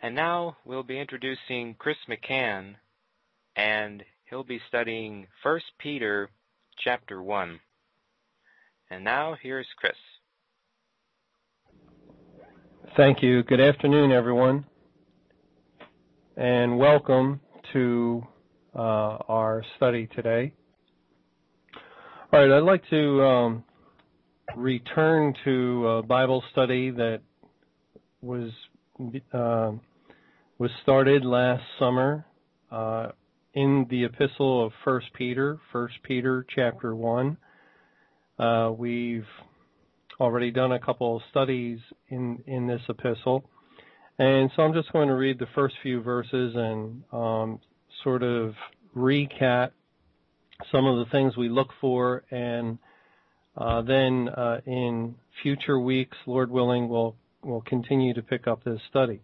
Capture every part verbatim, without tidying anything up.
And now we'll be introducing Chris McCann, and he'll be studying First Peter chapter one. And now here's Chris. Thank you. Good afternoon, everyone, and welcome to uh, our study today. All right, I'd like to um, return to a Bible study that was uh, was started last summer uh, in the epistle of First Peter, First Peter chapter one. Uh, we've already done a couple of studies in, in this epistle, and so I'm just going to read the first few verses and um, sort of recap some of the things we look for, and uh, then uh, in future weeks, Lord willing, we'll, we'll continue to pick up this study.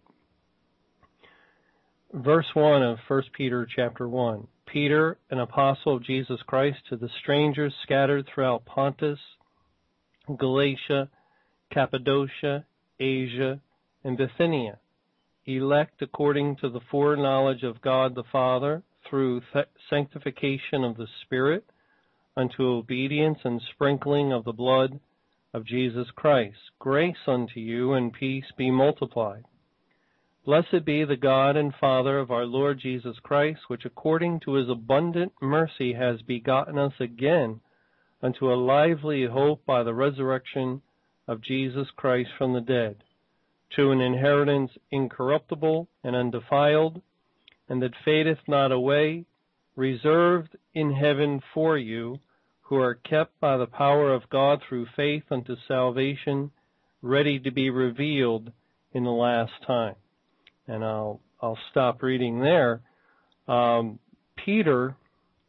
Verse one of First Peter chapter one. Peter, an apostle of Jesus Christ, to the strangers scattered throughout Pontus, Galatia, Cappadocia, Asia, and Bithynia, elect according to the foreknowledge of God the Father, through th- sanctification of the Spirit, unto obedience and sprinkling of the blood of Jesus Christ. Grace unto you and peace be multiplied. Blessed be the God and Father of our Lord Jesus Christ, which according to his abundant mercy has begotten us again unto a lively hope by the resurrection of Jesus Christ from the dead, to an inheritance incorruptible and undefiled, and that fadeth not away, reserved in heaven for you, who are kept by the power of God through faith unto salvation, ready to be revealed in the last time. And I'll I'll stop reading there. Um, Peter,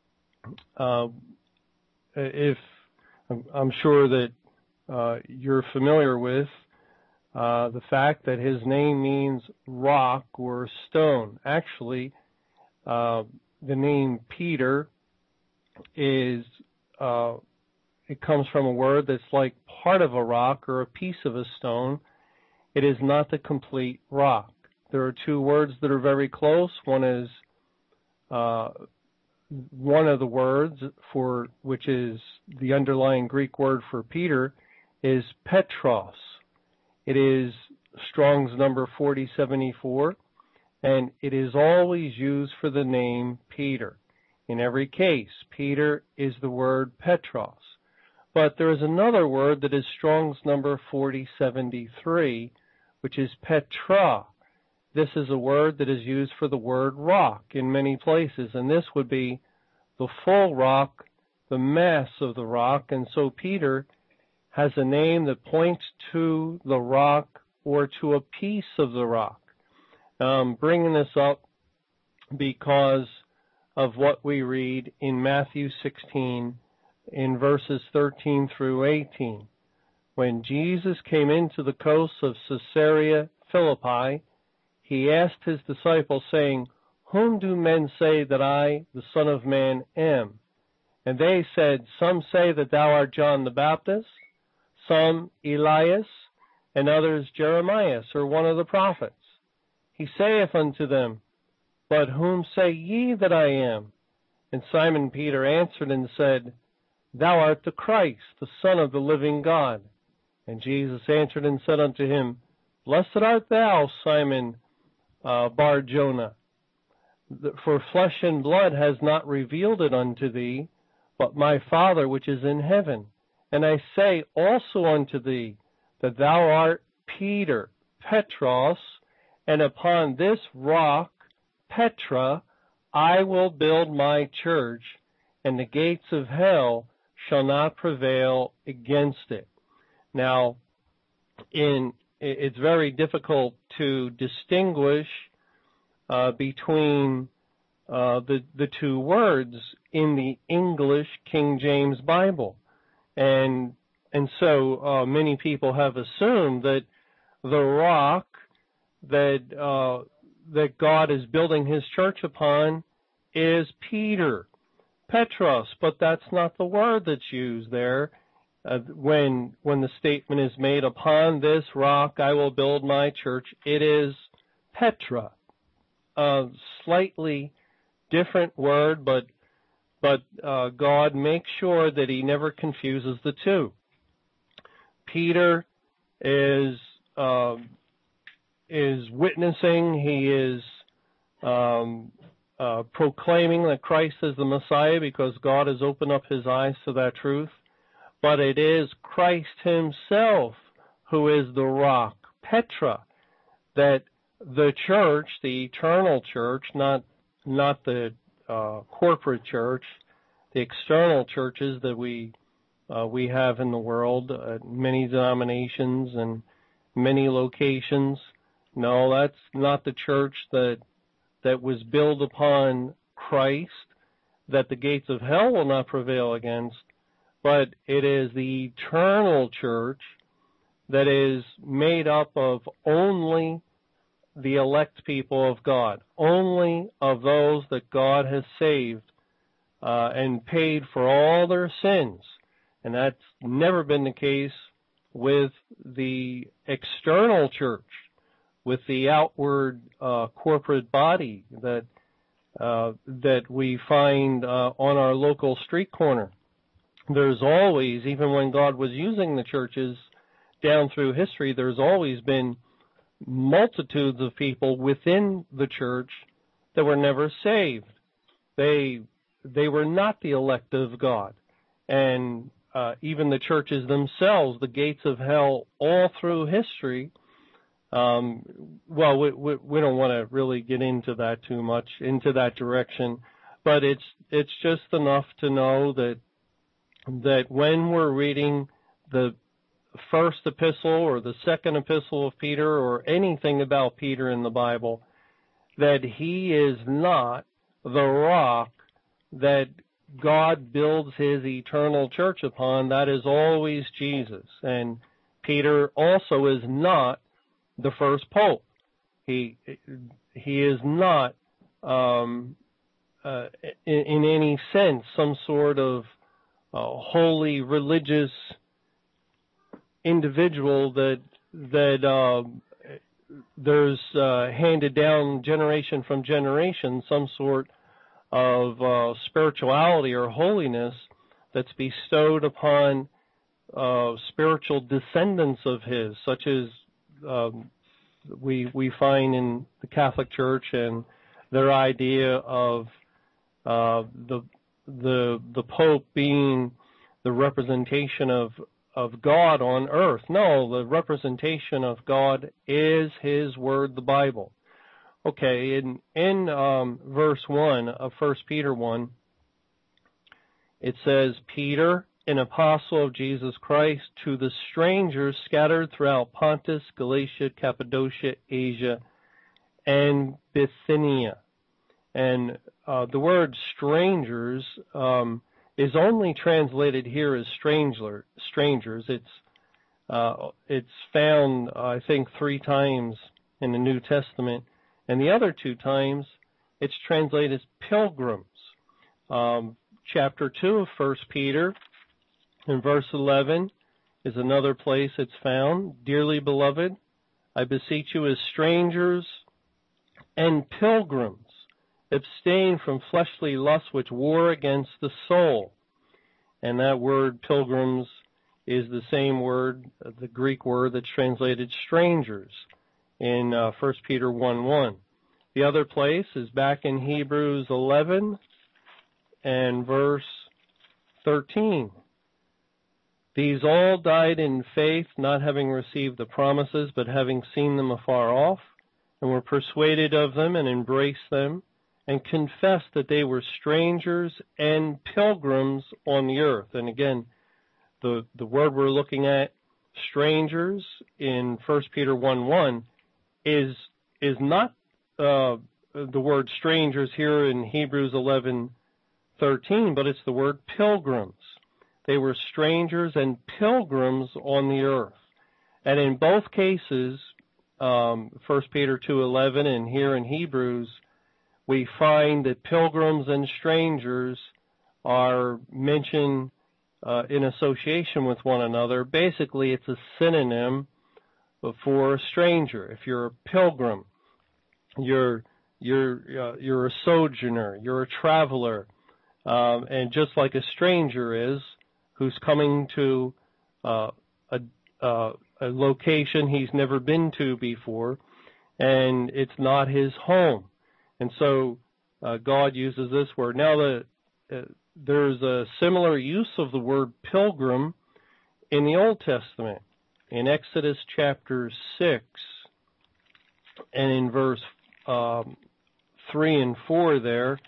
uh, if I'm sure that uh, you're familiar with uh, the fact that his name means rock or stone. Actually, uh, the name Peter is uh, it comes from a word that's like part of a rock or a piece of a stone. It is not the complete rock. There are two words that are very close. One is uh, one of the words for which is the underlying Greek word for Peter is Petros. It is Strong's number forty seventy-four, and it is always used for the name Peter. In every case, Peter is the word Petros. But there is another word that is Strong's number forty seventy-three, which is Petra. This is a word that is used for the word rock in many places, and this would be the full rock, the mass of the rock, and so Peter has a name that points to the rock or to a piece of the rock. I'm bringing this up because of what we read in Matthew sixteen in verses thirteen through eighteen. When Jesus came into the coasts of Caesarea Philippi, he asked his disciples, saying, Whom do men say that I, the Son of Man, am? And they said, Some say that thou art John the Baptist, some Elias, and others Jeremias, or one of the prophets. He saith unto them, But whom say ye that I am? And Simon Peter answered and said, Thou art the Christ, the Son of the living God. And Jesus answered and said unto him, Blessed art thou, Simon uh, Bar-Jonah, for flesh and blood has not revealed it unto thee, but my Father which is in heaven. And I say also unto thee, that thou art Peter, Petros, and upon this rock, Petra, I will build my church, and the gates of hell shall not prevail against it. Now, in it's very difficult to distinguish uh, between uh, the the two words in the English King James Bible, and and so uh, many people have assumed that the rock that uh, that God is building His church upon is Peter, Petros, but that's not the word that's used there. Uh, when when the statement is made, upon this rock I will build my church, it is Petra. A slightly different word, but but uh, God makes sure that he never confuses the two. Peter is uh, is witnessing, he is um, uh, proclaiming that Christ is the Messiah because God has opened up his eyes to that truth. But it is Christ himself who is the rock, Petra, that the church, the eternal church, not not the uh, corporate church, the external churches that we uh, we have in the world, uh, many denominations and many locations. No, that's not the church that that was built upon Christ, that the gates of hell will not prevail against, but it is the eternal church that is made up of only the elect people of God, only of those that God has saved uh, and paid for all their sins. And that's never been the case with the external church, with the outward uh, corporate body that uh, that we find uh, on our local street corner. There's always, even when God was using the churches down through history, there's always been multitudes of people within the church that were never saved. They they were not the elect of God. And uh, even the churches themselves, the gates of hell all through history, um, well, we, we, we don't want to really get into that too much, into that direction, but it's it's just enough to know that that when we're reading the first epistle or the second epistle of Peter or anything about Peter in the Bible, that he is not the rock that God builds his eternal church upon. That is always Jesus. And Peter also is not the first pope. He he is not um, uh, in, in any sense some sort of uh, holy religious individual that that uh, there's uh, handed down generation from generation some sort of uh, spirituality or holiness that's bestowed upon uh, spiritual descendants of his, such as um, we we find in the Catholic Church and their idea of uh, the the the Pope being the representation of of God on earth. No, the representation of God is his word, the Bible. Okay, in in um, verse one of First Peter one, it says, Peter, an apostle of Jesus Christ, to the strangers scattered throughout Pontus, Galatia, Cappadocia, Asia, and Bithynia. And uh, the word strangers um, is only translated here as stranger, strangers. It's uh, it's found, uh, I think, three times in the New Testament. And the other two times, it's translated as pilgrims. Um, chapter two of First Peter, in verse eleven, is another place it's found. Dearly beloved, I beseech you as strangers and pilgrims, abstain from fleshly lusts which war against the soul. And that word pilgrims is the same word, the Greek word that's translated strangers in uh, First Peter one one. The other place is back in Hebrews eleven and verse thirteen. These all died in faith, not having received the promises, but having seen them afar off, and were persuaded of them and embraced them, and confessed that they were strangers and pilgrims on the earth. And again, the, the word we're looking at, strangers, in First Peter one one, is is not uh, the word strangers here in Hebrews eleven thirteen, but it's the word pilgrims. They were strangers and pilgrims on the earth. And in both cases, um, First Peter two eleven and here in Hebrews, we find that pilgrims and strangers are mentioned uh, in association with one another. Basically, it's a synonym for a stranger. If you're a pilgrim, you're you're uh, you're a sojourner, you're a traveler, um, and just like a stranger is, who's coming to uh, a uh, a location he's never been to before, and it's not his home, and so uh, God uses this word. Now, the uh, there's a similar use of the word pilgrim in the Old Testament, in Exodus chapter six, and in verse um, three and four there,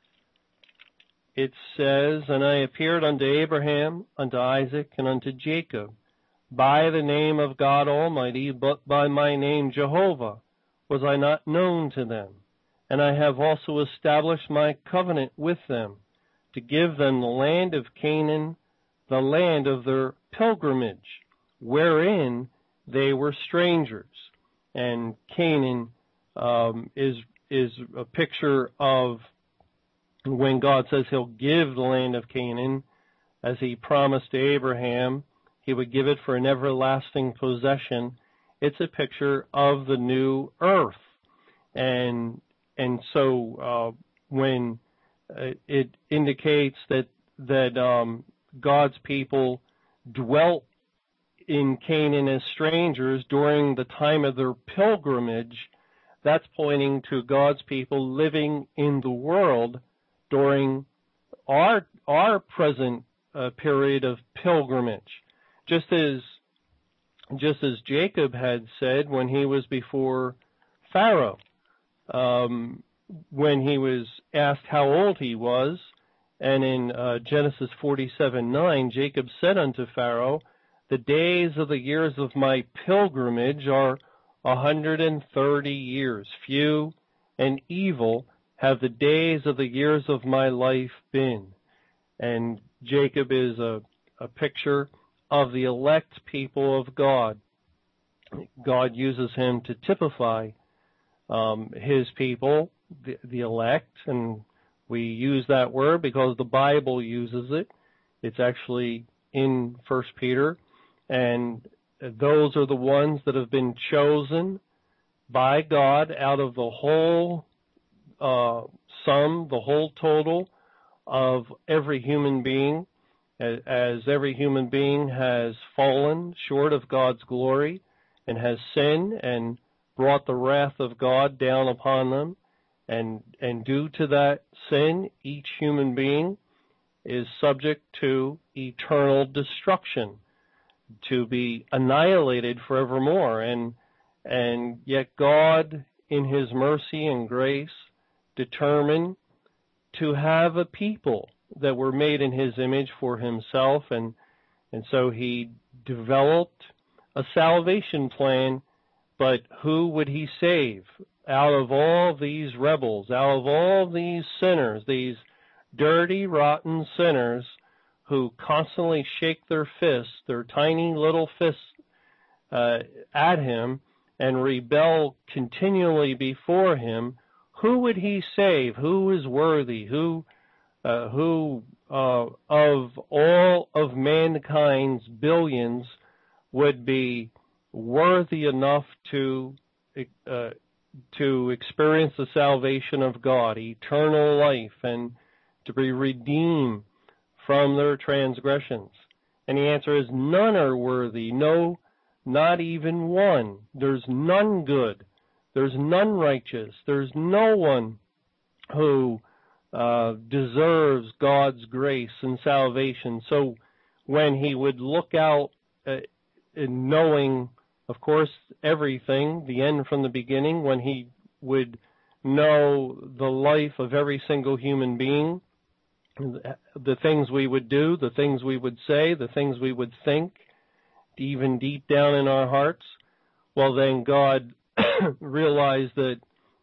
it says, "And I appeared unto Abraham, unto Isaac, and unto Jacob, by the name of God Almighty, but by my name Jehovah was I not known to them. And I have also established my covenant with them, to give them the land of Canaan, the land of their pilgrimage, wherein they were strangers." And Canaan um, is is a picture of when God says he'll give the land of Canaan, as he promised to Abraham, he would give it for an everlasting possession. It's a picture of the new earth. And and so uh, when uh, it indicates that that um, God's people dwelt in Canaan as strangers during the time of their pilgrimage, that's pointing to God's people living in the world during our our present uh, period of pilgrimage. Just as just as Jacob had said when he was before Pharaoh, um, when he was asked how old he was, and in uh, Genesis forty-seven nine, Jacob said unto Pharaoh, "The days of the years of my pilgrimage are a hundred and thirty years. Few and evil have the days of the years of my life been." And Jacob is a, a picture of the elect people of God. God uses him to typify um, his people, the, the elect, and we use that word because the Bible uses it. It's actually in First Peter, and those are the ones that have been chosen by God out of the whole uh, sum, the whole total of every human being, as every human being has fallen short of God's glory and has sinned and brought the wrath of God down upon them. And, and due to that sin, each human being is subject to eternal destruction, to be annihilated forevermore. And, and yet God, in his mercy and grace, determined to have a people that were made in his image for himself, and and so he developed a salvation plan. But who would he save out of all these rebels, out of all these sinners, these dirty, rotten sinners who constantly shake their fists, their tiny little fists uh, at him and rebel continually before him? Who would he save? Who is worthy? Who Uh, who uh, of all of mankind's billions would be worthy enough to uh, to experience the salvation of God, eternal life, and to be redeemed from their transgressions? And the answer is none are worthy, no, not even one. There's none good. There's none righteous. There's no one who Uh, deserves God's grace and salvation. So when he would look out, uh, knowing, of course, everything, the end from the beginning, when he would know the life of every single human being, the things we would do, the things we would say, the things we would think, even deep down in our hearts, well, then God realized that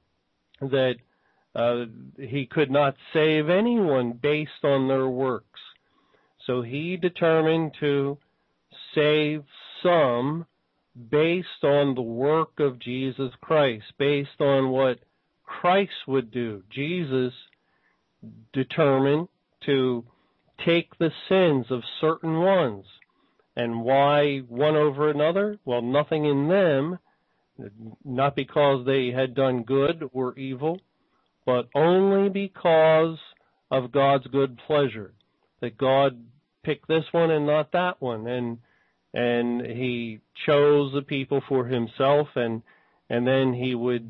that Uh, he could not save anyone based on their works. So he determined to save some based on the work of Jesus Christ, based on what Christ would do. Jesus determined to take the sins of certain ones. And why one over another? Well, nothing in them not because they had done good or evil, but only because of God's good pleasure, that God picked this one and not that one, and and he chose the people for himself, and and then he would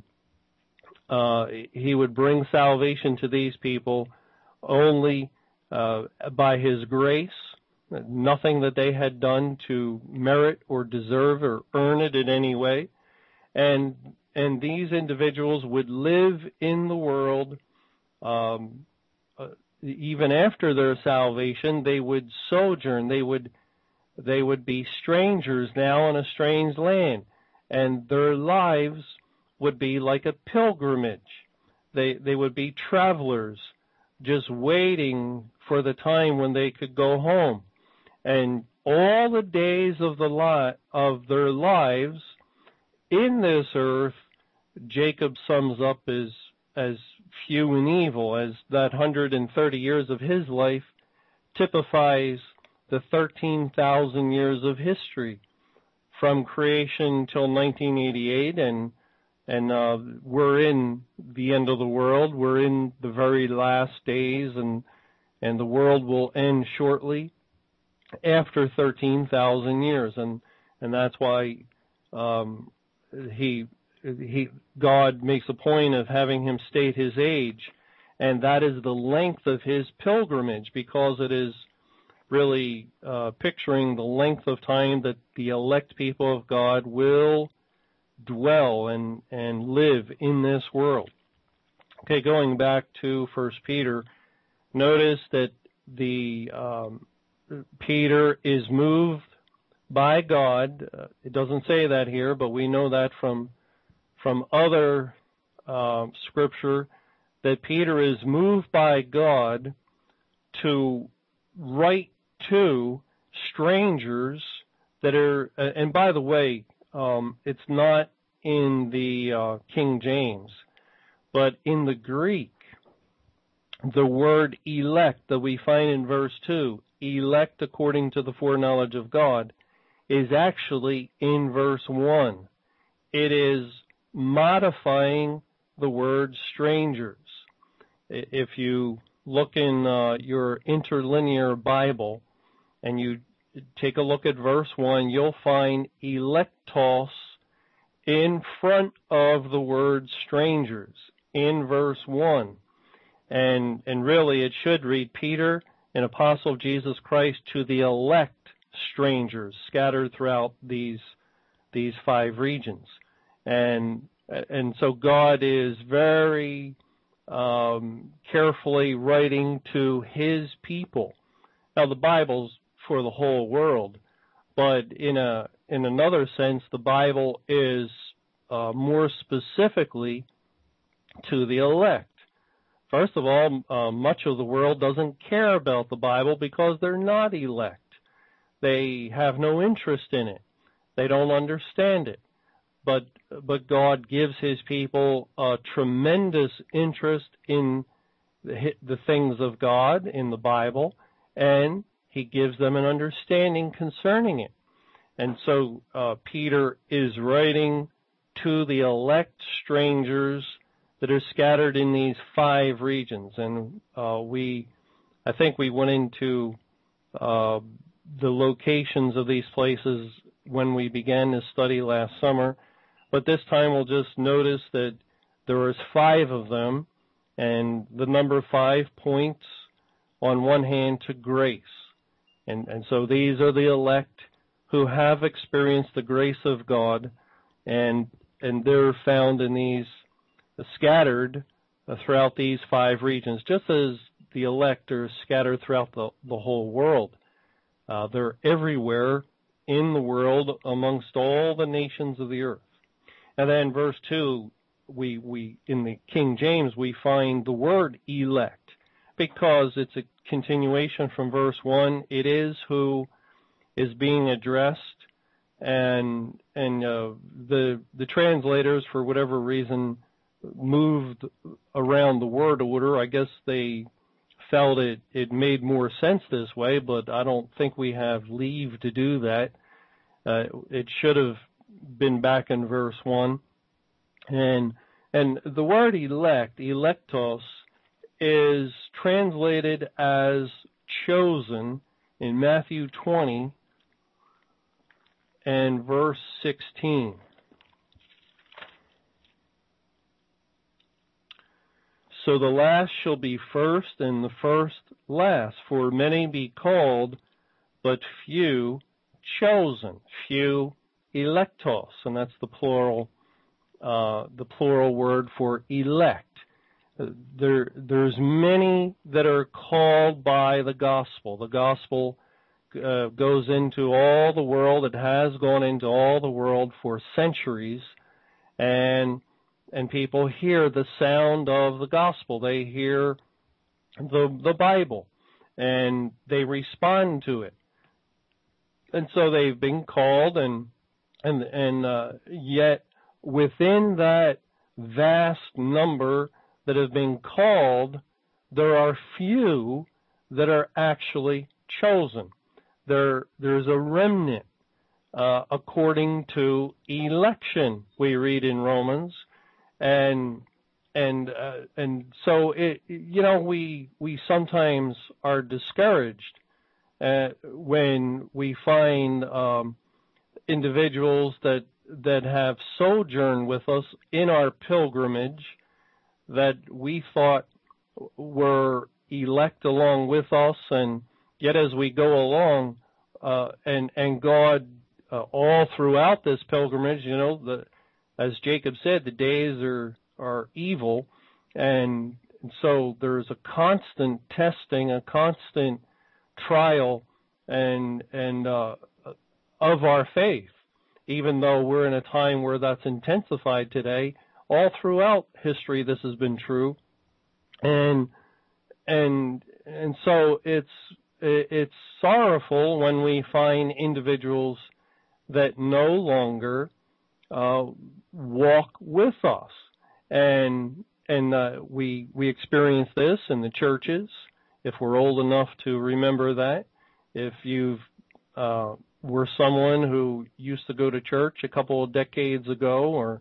uh, he would bring salvation to these people only uh, by his grace, nothing that they had done to merit or deserve or earn it in any way, and and these individuals would live in the world. Um, uh, even after their salvation, they would sojourn. They would they would be strangers now in a strange land, and their lives would be like a pilgrimage. They they would be travelers, just waiting for the time when they could go home. And all the days of the li- of their lives in this earth, Jacob sums up as as few and evil, as that one hundred thirty years of his life typifies the thirteen thousand years of history from creation till nineteen eighty-eight, and and uh, we're in the end of the world. We're in the very last days, and and the world will end shortly after thirteen thousand years, and and that's why um, he he God makes a point of having him state his age, and that is the length of his pilgrimage, because it is really uh, picturing the length of time that the elect people of God will dwell and and live in this world. Okay, going back to First Peter, notice that the um, Peter is moved by God. Uh, it doesn't say that here, but we know that from from other uh, scripture, that Peter is moved by God to write to strangers that are, uh, and by the way, um, it's not in the uh, King James, but in the Greek, the word elect that we find in verse two, elect according to the foreknowledge of God, is actually in verse one. It is modifying the word strangers. If you look in uh, your interlinear Bible and you take a look at verse one, you'll find electos in front of the word strangers in verse one. And and really it should read, Peter, an apostle of Jesus Christ, to the elect strangers scattered throughout these these five regions. And and so God is very um, carefully writing to his people. Now the Bible's for the whole world, but in a in another sense, the Bible is uh, more specifically to the elect. First of all, uh, much of the world doesn't care about the Bible because they're not elect. They have no interest in it. They don't understand it. But but God gives his people a tremendous interest in the, the things of God in the Bible, and he gives them an understanding concerning it. And so uh, Peter is writing to the elect strangers that are scattered in these five regions. And uh, we, I think we went into uh, the locations of these places when we began this study last summer. But this time we'll just notice that there was five of them, and the number five points on one hand to grace. And, and so these are the elect who have experienced the grace of God, and and they're found in these uh, scattered uh, throughout these five regions, just as the elect are scattered throughout the, the whole world. Uh, they're everywhere in the world amongst all the nations of the earth. And then verse two, we, we in the King James, we find the word elect, because it's a continuation from verse one. It is who is being addressed, and and uh, the the translators, for whatever reason, moved around the word order. I guess they felt it, it made more sense this way, but I don't think we have leave to do that. Uh, it should have been back in verse one. And and the word elect, electos, is translated as chosen in Matthew twenty and verse sixteen. So the last shall be first, and the first last. For many be called, but few chosen. Few electos, and that's the plural, uh, the plural word for elect. There, there's many that are called by the gospel. The gospel uh, goes into all the world. It has gone into all the world for centuries, and and people hear the sound of the gospel. They hear the the Bible, and they respond to it. And so they've been called, and and and uh, yet within that vast number that have been called, there are few that are actually chosen. There, there's a remnant uh, according to election, we read in Romans, and and uh, and so it, you know, we we sometimes are discouraged uh, when we find um, individuals that that have sojourned with us in our pilgrimage that we thought were elect along with us, and yet as we go along, uh, and and God uh, all throughout this pilgrimage, you know, the as Jacob said, the days are are evil, and so there's a constant testing, a constant trial, and and uh, of our faith. Even though we're in a time where that's intensified today, all throughout history this has been true, and and and so it's it's sorrowful when we find individuals that no longer uh, walk with us, and and uh, we we experience this in the churches. If we're old enough to remember that, if you've uh, were someone who used to go to church a couple of decades ago, or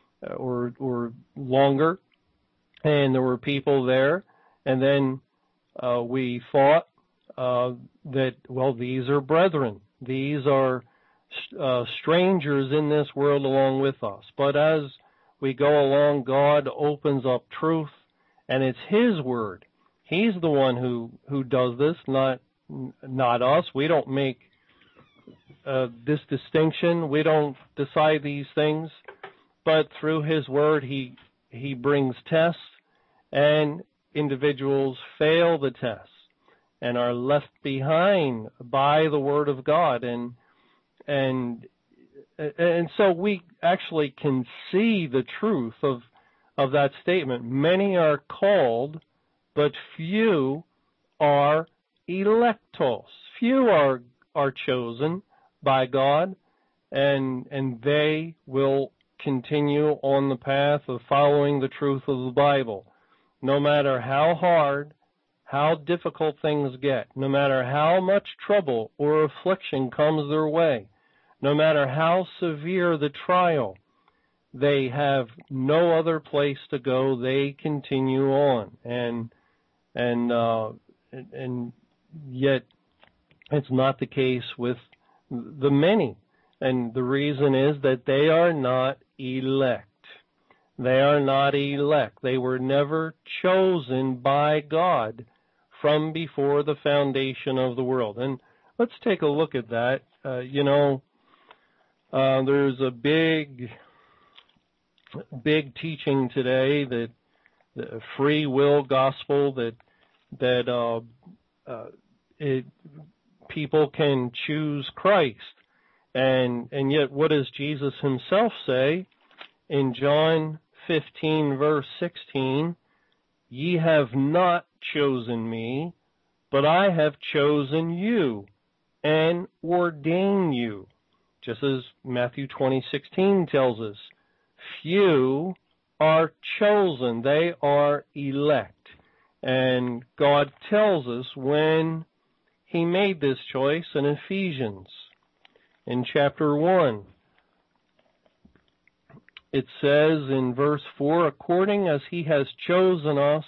or or longer, and there were people there, and then uh, we thought uh, that, well, these are brethren, these are uh, strangers in this world along with us. But as we go along, God opens up truth, and it's His word. He's the one who, who does this, not not us. We don't make uh, this distinction. We don't decide these things. But through His word, He He brings tests, and individuals fail the tests and are left behind by the word of God, and and and so we actually can see the truth of of that statement. Many are called, but few are electos. Few are are chosen by God, and and they will continue on the path of following the truth of the Bible. No matter how hard, how difficult things get, no matter how much trouble or affliction comes their way, no matter how severe the trial, they have no other place to go. They continue on, and and uh, and yet it's not the case with the many. And the reason is that they are not elect. They are not elect. They were never chosen by God from before the foundation of the world. And let's take a look at that. Uh, you know, uh, there's a big, big teaching today that the free will gospel, that that uh, uh, it, people can choose Christ. And and yet what does Jesus Himself say in John fifteen, verse sixteen? Ye have not chosen me, but I have chosen you and ordained you. Just as Matthew twenty, sixteen tells us, few are chosen, they are elect. And God tells us when He made this choice in Ephesians. In chapter one, it says in verse four, according as he has chosen us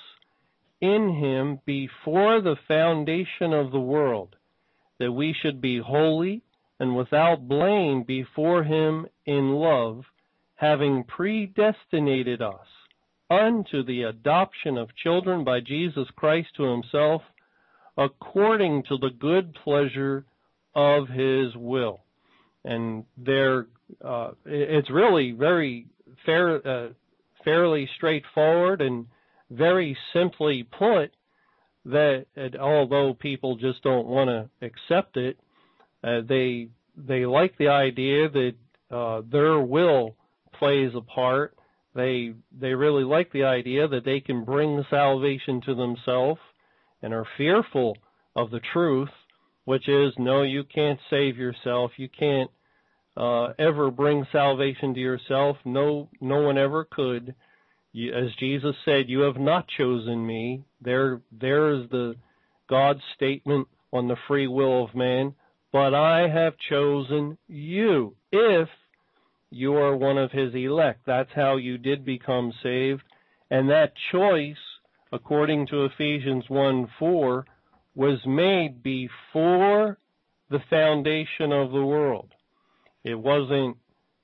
in him before the foundation of the world, that we should be holy and without blame before him in love, having predestinated us unto the adoption of children by Jesus Christ to himself, according to the good pleasure of his will. And there, uh, it's really very fair, uh, fairly straightforward and very simply put, that although people just don't want to accept it, uh, they they like the idea that uh, their will plays a part. They they really like the idea that they can bring salvation to themselves, and are fearful of the truth, which is, no, you can't save yourself. You can't uh, ever bring salvation to yourself. No, no one ever could. You, as Jesus said, you have not chosen me. There, there is the God's statement on the free will of man. But I have chosen you, if you are one of his elect. That's how you did become saved. And that choice, according to Ephesians one four, was made before the foundation of the world. It wasn't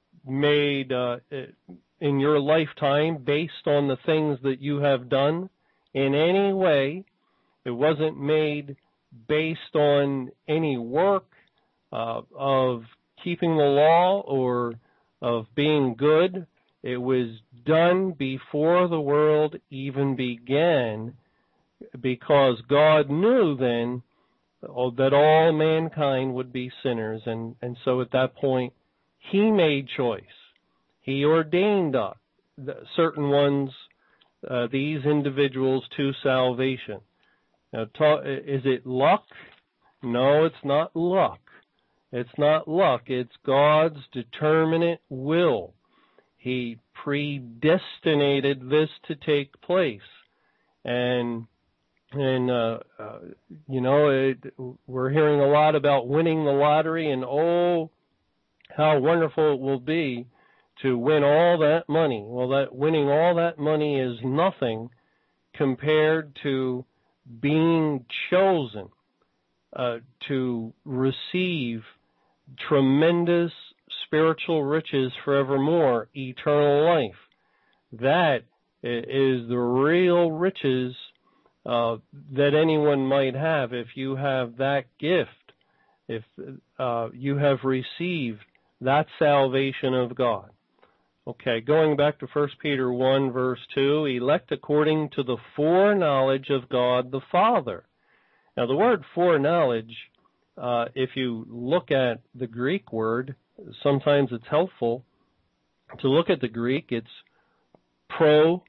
made uh, in your lifetime based on the things that you have done in any way. It wasn't made based on any work uh, of keeping the law or of being good. It was done before the world even began, because God knew then that all mankind would be sinners. And, and so at that point, he made choice. He ordained uh, certain ones, uh, these individuals, to salvation. Now, ta- is it luck? No, it's not luck. It's not luck. It's God's determinate will. He predestinated this to take place. And, and uh, uh, you know, it, we're hearing a lot about winning the lottery, and oh, how wonderful it will be to win all that money. Well, that winning all that money is nothing compared to being chosen uh, to receive tremendous spiritual riches forevermore, eternal life. That is the real riches uh, that anyone might have if you have that gift, if uh, you have received that salvation of God. Okay, going back to First Peter one, verse two, elect according to the foreknowledge of God the Father. Now, the word foreknowledge, uh, if you look at the Greek word, sometimes it's helpful to look at the Greek. It's prognostos,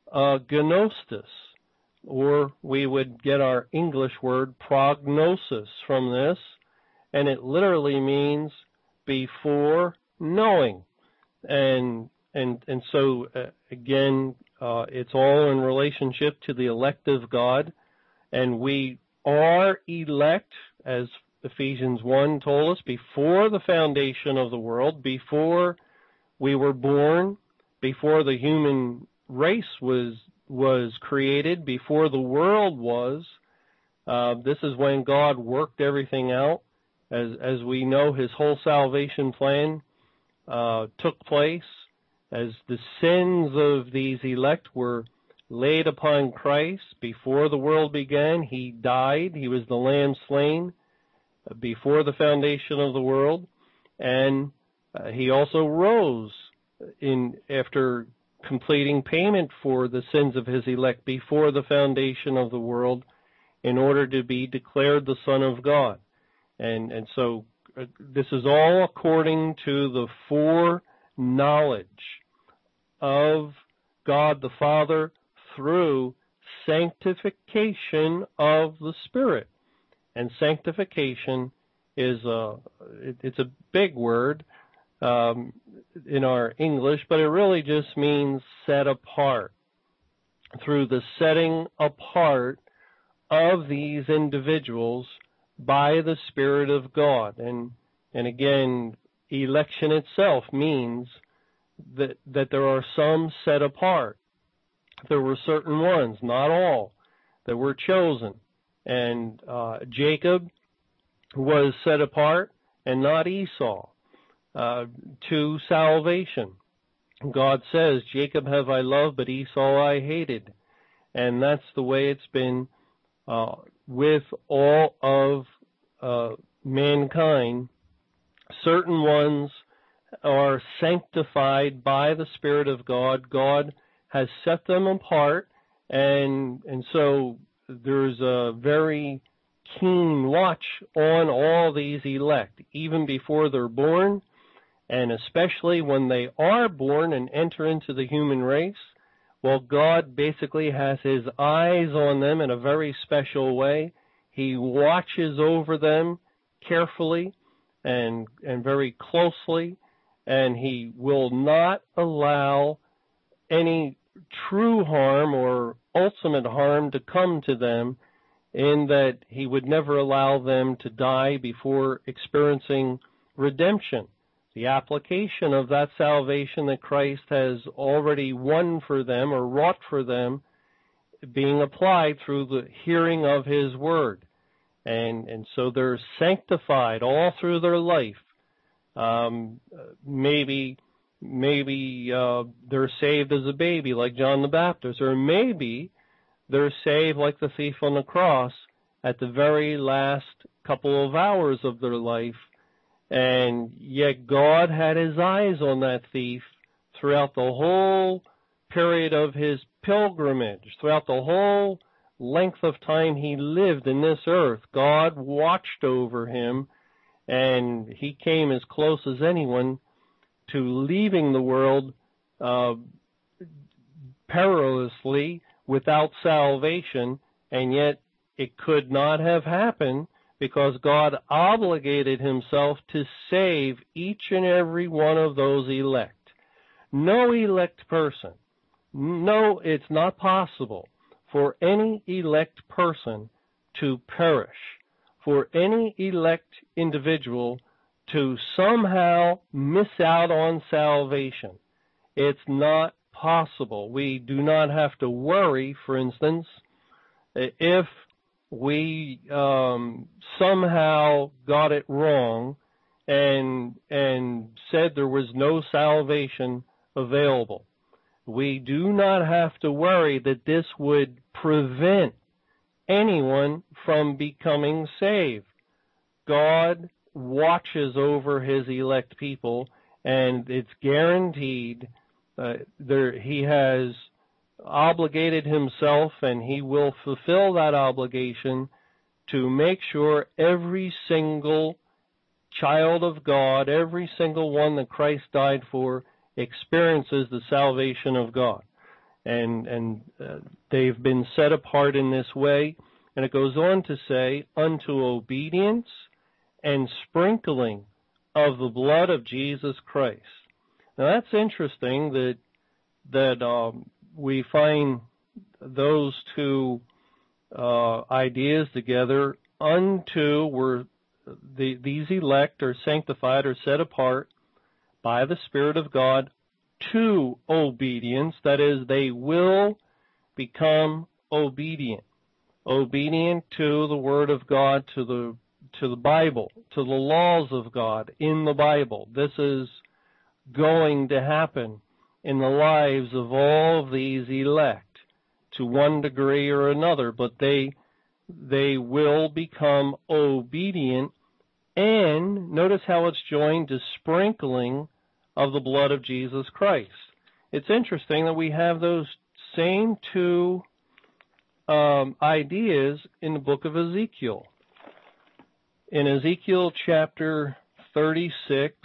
or we would get our English word prognosis from this, and it literally means before knowing. And and and so uh, again, uh, it's all in relationship to the elect of God, and we are elect, as Ephesians one told us, before the foundation of the world, before we were born, before the human race was was created, before the world was. Uh, this is when God worked everything out. As as we know, his whole salvation plan uh, took place as the sins of these elect were laid upon Christ before the world began. He died. He was the Lamb slain before the foundation of the world, and uh, he also rose in after completing payment for the sins of his elect before the foundation of the world, in order to be declared the Son of God. And and so uh, this is all according to the foreknowledge of God the Father through sanctification of the Spirit. And sanctification is a it, it's a big word um, in our English, but it really just means set apart. Through the setting apart of these individuals by the Spirit of God. And and again, election itself means that, that there are some set apart. There were certain ones, not all, that were chosen. And uh, Jacob was set apart and not Esau uh, to salvation. God says, Jacob have I loved, but Esau I hated. And that's the way it's been uh, with all of uh, mankind. Certain ones are sanctified by the Spirit of God. God has set them apart, and and so there's a very keen watch on all these elect, even before they're born, and especially when they are born and enter into the human race. Well, God basically has his eyes on them in a very special way. He watches over them carefully and and very closely, and he will not allow any true harm or ultimate harm to come to them, in that he would never allow them to die before experiencing redemption. The application of that salvation that Christ has already won for them or wrought for them being applied through the hearing of his word. And and so they're sanctified all through their life. Um, maybe maybe uh, they're saved as a baby like John the Baptist, or maybe they're saved like the thief on the cross at the very last couple of hours of their life. And yet God had his eyes on that thief throughout the whole period of his pilgrimage, throughout the whole length of time he lived in this earth. God watched over him, and he came as close as anyone to leaving the world uh, perilously without salvation, and yet it could not have happened because God obligated himself to save each and every one of those elect. No elect person, no, it's not possible for any elect person to perish, for any elect individual to somehow miss out on salvation. It's not possible. We do not have to worry, for instance, if we um, somehow got it wrong and and said there was no salvation available. We do not have to worry that this would prevent anyone from becoming saved. God watches over his elect people, and it's guaranteed. Uh, there, he has obligated himself, and he will fulfill that obligation to make sure every single child of God, every single one that Christ died for, experiences the salvation of God. And and uh, they've been set apart in this way. And it goes on to say, unto obedience and sprinkling of the blood of Jesus Christ. Now that's interesting that that um, we find those two uh, ideas together. Unto, were the, these elect are sanctified or set apart by the Spirit of God to obedience. That is, they will become obedient. Obedient to the Word of God, to the to the Bible, to the laws of God in the Bible. This is going to happen in the lives of all of these elect to one degree or another, but they they will become obedient. And notice how it's joined to sprinkling of the blood of Jesus Christ. It's interesting that we have those same two um, ideas in the book of Ezekiel. In Ezekiel chapter thirty-six,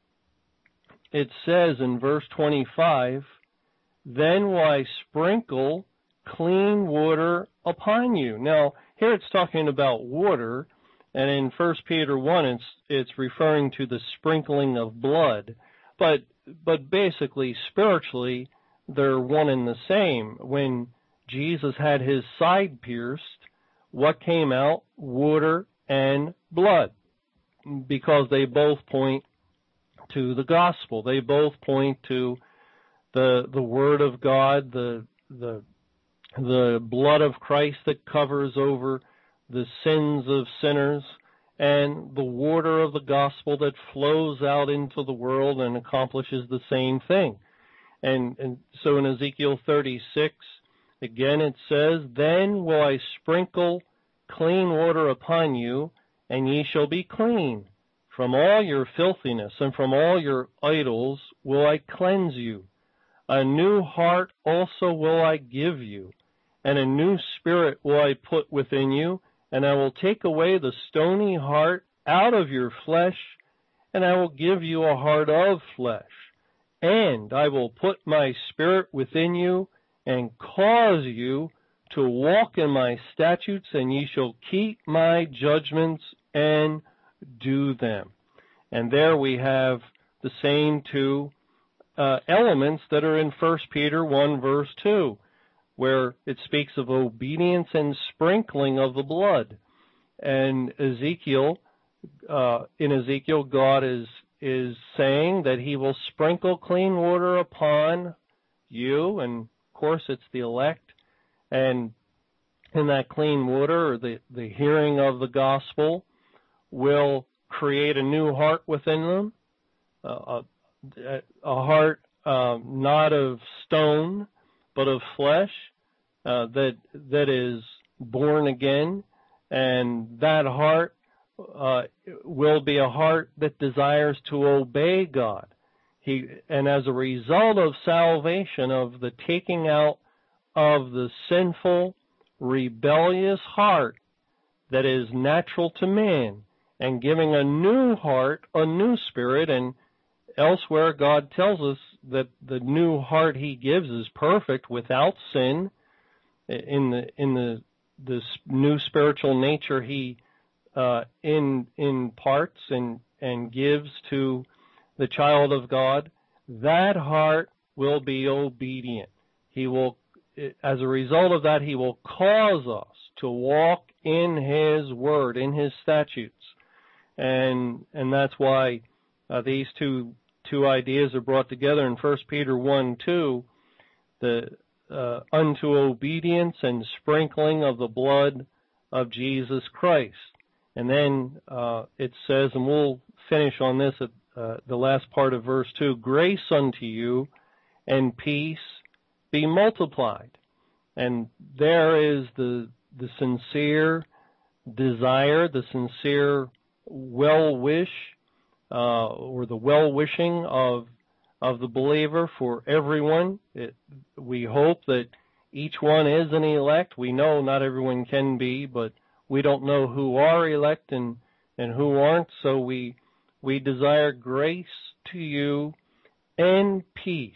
it says in verse twenty-five, then will I sprinkle clean water upon you. Now, here it's talking about water, and in First Peter one, it's it's referring to the sprinkling of blood. But but basically, spiritually, they're one and the same. When Jesus had his side pierced, what came out? Water and blood, because they both point to the gospel. They both point to the the Word of God, the the the blood of Christ that covers over the sins of sinners, and the water of the gospel that flows out into the world and accomplishes the same thing. And, and so in Ezekiel thirty-six, again it says, "Then will I sprinkle clean water upon you, and ye shall be clean. From all your filthiness and from all your idols will I cleanse you. A new heart also will I give you, and a new spirit will I put within you, and I will take away the stony heart out of your flesh, and I will give you a heart of flesh. And I will put my spirit within you, and cause you to walk in my statutes, and ye shall keep my judgments and do them." And there we have the same two uh, elements that are in First Peter one, verse two, where it speaks of obedience and sprinkling of the blood. And Ezekiel, uh, in Ezekiel, God is is saying that he will sprinkle clean water upon you, and of course it's the elect, and in that clean water, or the, the hearing of the gospel, will create a new heart within them, uh, a, a heart uh, not of stone, but of flesh, uh, that that is born again, and that heart uh, will be a heart that desires to obey God. He, and as a result of salvation, of the taking out of the sinful, rebellious heart that is natural to man, and giving a new heart, a new spirit, and elsewhere God tells us that the new heart he gives is perfect, without sin. In the in the this new spiritual nature he uh, in imparts and and gives to the child of God, that heart will be obedient. He will, as a result of that, he will cause us to walk in his word, in his statutes. And and that's why uh, these two two ideas are brought together in First Peter one two, the uh, unto obedience and sprinkling of the blood of Jesus Christ. And then uh, it says, and we'll finish on this at uh, the last part of verse two, "Grace unto you and peace be multiplied." And there is the the sincere desire, the sincere well-wish, uh, or the well-wishing of of the believer for everyone. It, we hope that each one is an elect. We know not everyone can be, but we don't know who are elect and, and who aren't, so we we desire grace to you and peace.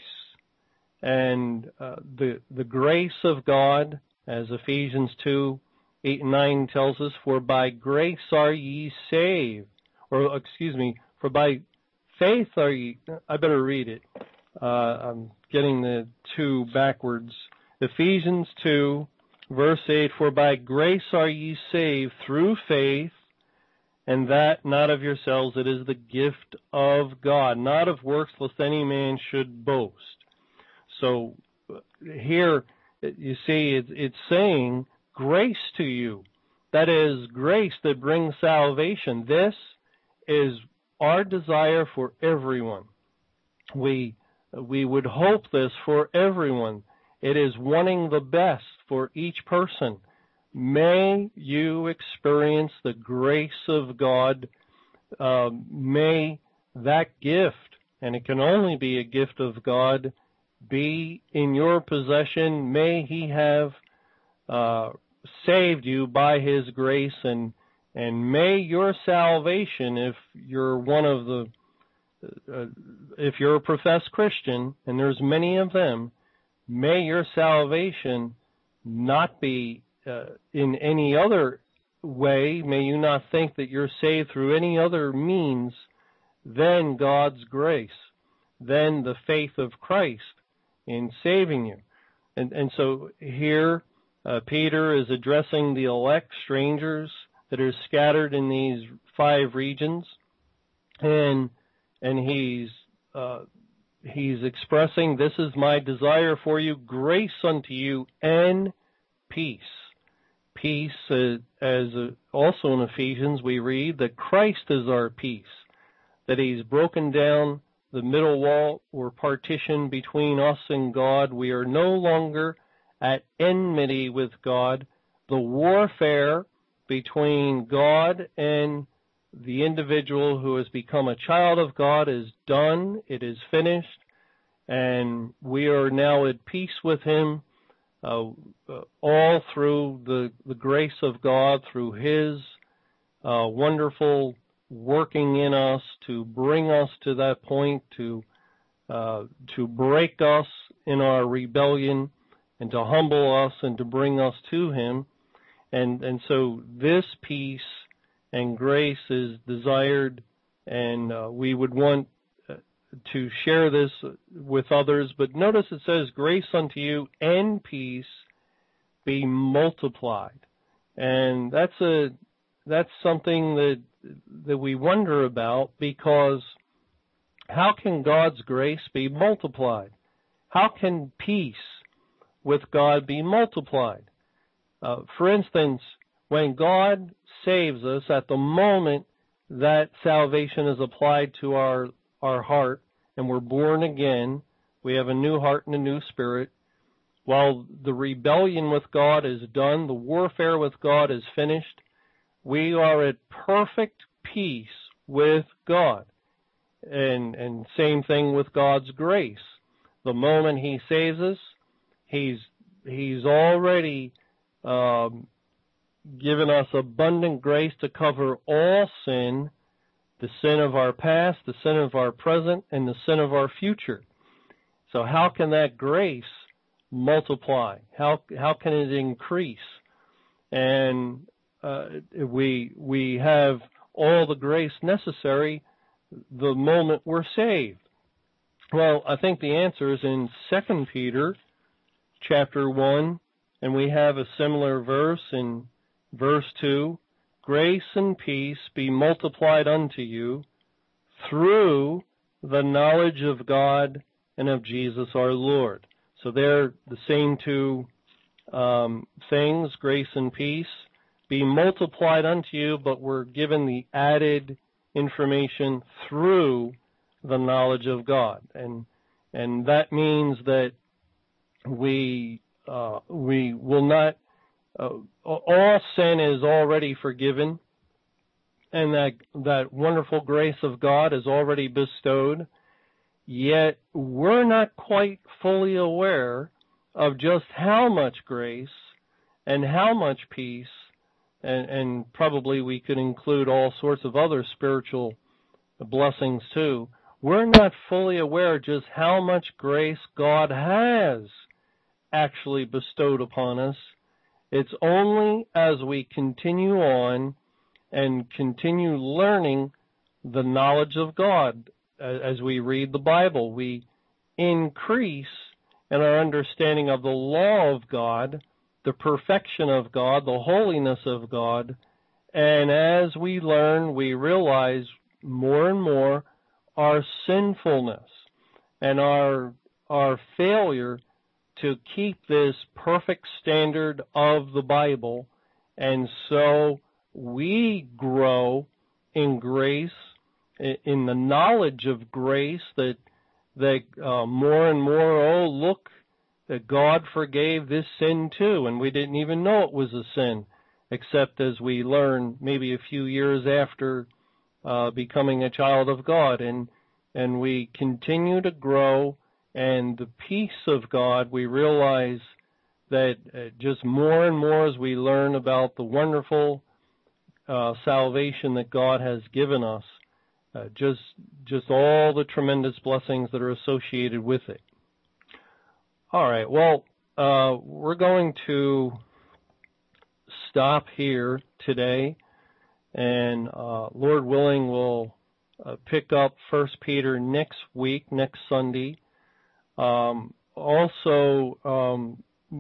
And uh, the the grace of God, as Ephesians two, eight and nine tells us, "For by grace are ye saved," or excuse me, "For by faith are ye," I better read it. Uh, I'm getting the two backwards. Ephesians two, verse eight, "For by grace are ye saved through faith, and that not of yourselves, it is the gift of God, not of works, lest any man should boast." So here, you see, it's, it's saying grace to you. That is grace that brings salvation. This is our desire for everyone. We we would hope this for everyone. It is wanting the best for each person. May you experience the grace of God. Uh, may that gift, and it can only be a gift of God, be in your possession. May he have uh, saved you by his grace, and and may your salvation, if you're one of the, uh, if you're a professed Christian, and there's many of them, may your salvation not be uh, in any other way. May you not think that you're saved through any other means than God's grace, than the faith of Christ in saving you. And, and so here uh, Peter is addressing the elect strangers that are scattered in these five regions, and and he's uh, he's expressing, this is my desire for you, grace unto you and peace. Peace, uh, as uh, also in Ephesians we read that Christ is our peace, that he's broken down the middle wall or partition between us and God. We are no longer at enmity with God. The warfare between God and the individual who has become a child of God is done. It is finished. And we are now at peace with him, uh, uh, all through the, the grace of God, through his uh, wonderful working in us to bring us to that point, to uh, to break us in our rebellion and to humble us and to bring us to him. And and so this peace and grace is desired, and uh, we would want uh, to share this with others. But notice it says, grace unto you and peace be multiplied. And that's a that's something that that we wonder about, because how can God's grace be multiplied? How can peace with God be multiplied? Uh, for instance, when God saves us, at the moment that salvation is applied to our, our heart and we're born again, we have a new heart and a new spirit. While the rebellion with God is done, the warfare with God is finished, we are at perfect peace with God. And, and same thing with God's grace. The moment he saves us, he's, he's already um, given us abundant grace to cover all sin, the sin of our past, the sin of our present, and the sin of our future. So how can that grace multiply? How, how can it increase? And uh, we, we have all the grace necessary the moment we're saved. Well, I think the answer is in Second Peter chapter one, and we have a similar verse in verse two. Grace and peace be multiplied unto you through the knowledge of God and of Jesus our Lord. So they're the same two um, things, grace and peace, be multiplied unto you, but we're given the added information through the knowledge of God. And and that means that we uh, we will not, uh, all sin is already forgiven, and that that wonderful grace of God is already bestowed, yet we're not quite fully aware of just how much grace and how much peace, and, and probably we could include all sorts of other spiritual blessings too. We're not fully aware just how much grace God has actually bestowed upon us. It's only as we continue on and continue learning the knowledge of God, as we read the Bible, we increase in our understanding of the law of God, the perfection of God, the holiness of God, and as we learn, we realize more and more our sinfulness and our our failure to keep this perfect standard of the Bible, and so we grow in grace, in the knowledge of grace, that that uh, more and more, oh, look, that God forgave this sin too, and we didn't even know it was a sin, except as we learn maybe a few years after uh, becoming a child of God, and and we continue to grow, and the peace of God, we realize that uh, just more and more as we learn about the wonderful uh, salvation that God has given us, uh, just just all the tremendous blessings that are associated with it. All right, well, uh, we're going to stop here today, and uh, Lord willing, we'll uh, pick up First Peter next week, next Sunday. Um, also, um,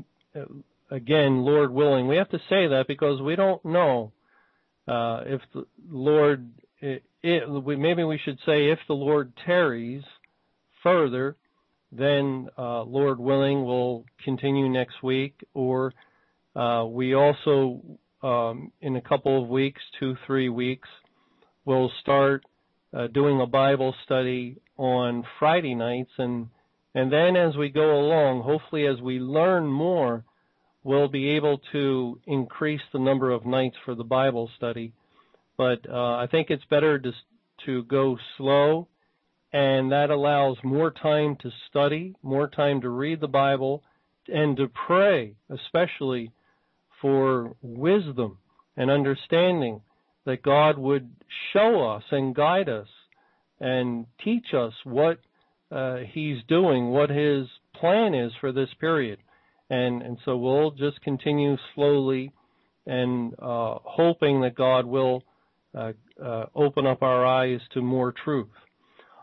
again, Lord willing, we have to say that because we don't know uh, if the Lord it, it, we, maybe we should say if the Lord tarries further, then uh, Lord willing, we'll continue next week. Or uh, we also, um, in a couple of weeks, two, three weeks, we'll start uh, doing a Bible study on Friday nights. And, and then as we go along, hopefully as we learn more, we'll be able to increase the number of nights for the Bible study. But uh, I think it's better to, to go slow, and that allows more time to study, more time to read the Bible, and to pray, especially for wisdom and understanding, that God would show us and guide us and teach us what uh, He's doing, what His plan is for this period. And, and so we'll just continue slowly and uh, hoping that God will uh, uh, open up our eyes to more truth.